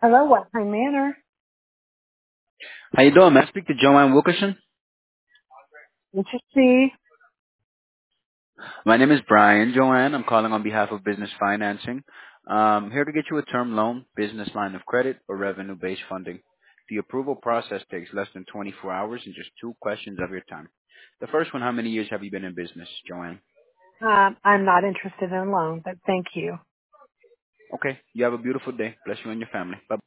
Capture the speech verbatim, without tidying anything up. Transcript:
Hello, What Time Manor. How you doing, man? Speak to Joanne Wilkerson. What you see? My name is Brian. Joanne, I'm calling on behalf of Business Financing. Um, here to get you a term loan, business line of credit, or revenue-based funding. The approval process takes less than twenty-four hours and just two questions of your time. The first one, how many years have you been in business, Joanne? Um, I'm not interested in a loan, but thank you. Okay, you have a beautiful day. Bless you and your family. Bye.